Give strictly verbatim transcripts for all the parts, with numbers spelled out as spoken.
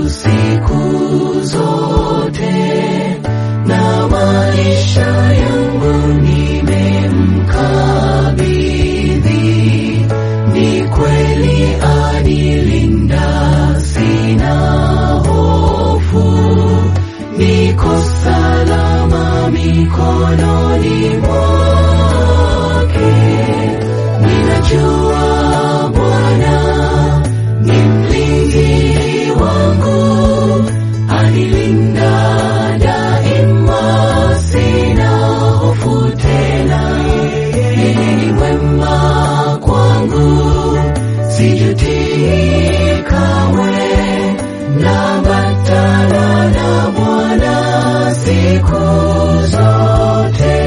siku zote, na maisha yangu nimemkabidhi. Ni kweli anilinda, sina hofu, niko salama mikononi mwake. Ninajua Bwana ni mlinzi wangu, anilinda daima, sina hofu tena. Yeye ni mwema kwangu, sijutii kamwe. Naambatana na Bwana siku zote.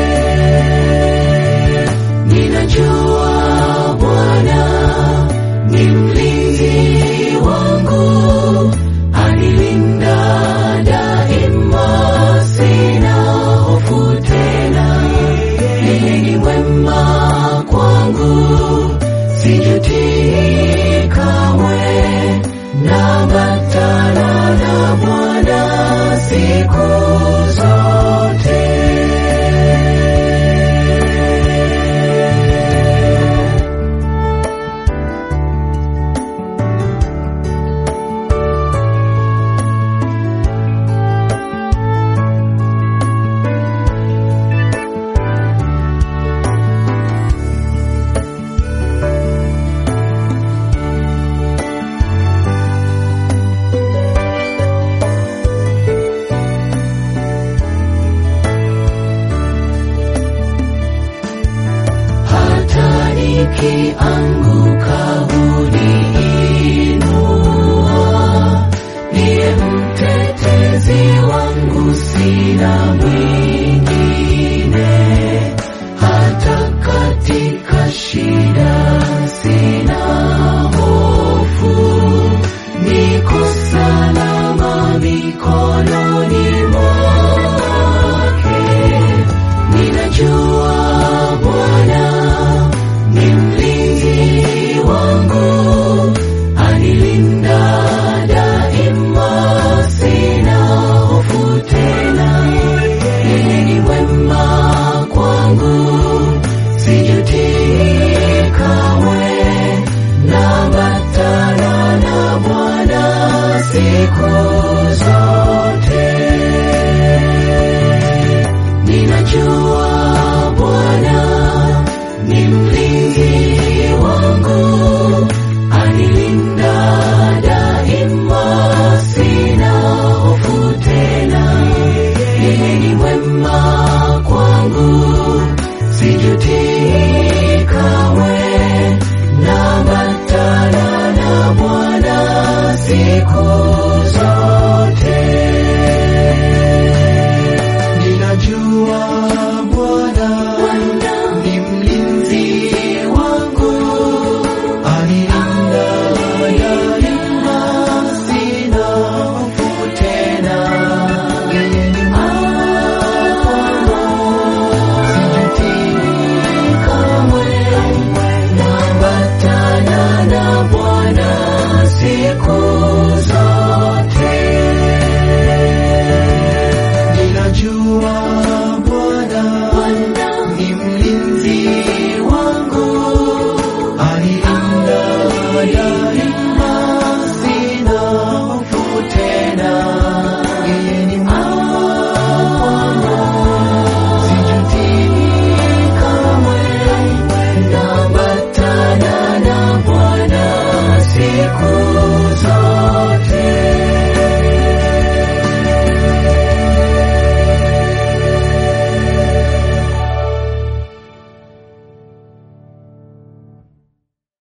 Ninajua Bwana ni mlinzi wangu, anilinda daima, sina hofu tena. Yeye ni mwema kwangu, sijutii kamwe. Naambatana na Bwana siku zote. Nikianguka huniinua, ndiye mtetezi wangu, sina mwingine. Hata katika shida sina hofu, niko salama mikononi mwake. Ninajua Bwana ni mlinzi wangu, anilinda daima, sina hofu tena. Yeye ni mwema kwangu, sijutii kamwe. Naambatana na Bwana siku zote. Ninajua Bwana ni mlinzi wangu, anilinda daima, sina hofu tena. Yeye ni mwema kwangu, sijutii kamwe. Naambatana na Bwana siku